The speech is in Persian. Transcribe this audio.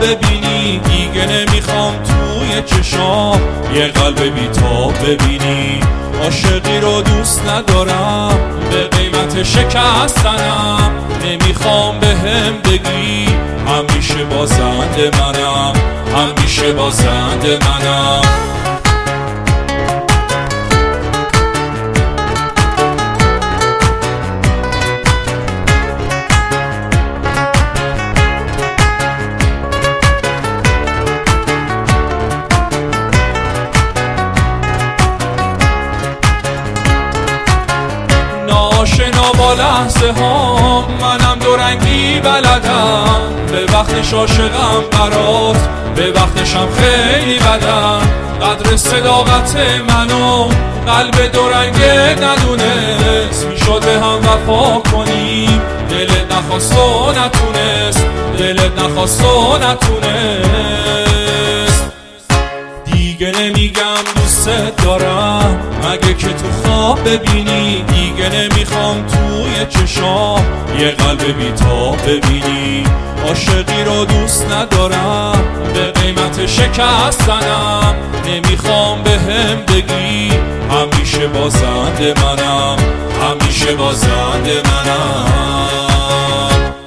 ببینی، دیگه نمیخوام توی چشام یه قلب بی‌تاب ببینی. عاشقی رو دوست ندارم، به قیمت شکستنم. نمیخوام بهم بگی همیشه بازنده منم، همیشه بازنده منم. ناشنا با لحظه ها منم دورنگی بلدم، به وقتش عاشقم برات، به وقتشم خیلی بدم. قدر صداقت منو قلب دورنگه ندونست، میشد به هم وفا کنیم، دلت نخواست و نتونست، دلت نخواست و نتونست. دیگه نمیگم دوست دارم مگه که تو خواب ببینی، دیگه نمیخوام توی چشام یه قلب بی‌تاب ببینی. عاشقی رو دوست ندارم، به قیمت شکستنم. نمیخوام بهم بگی همیشه بازنده منم، همیشه بازنده منم.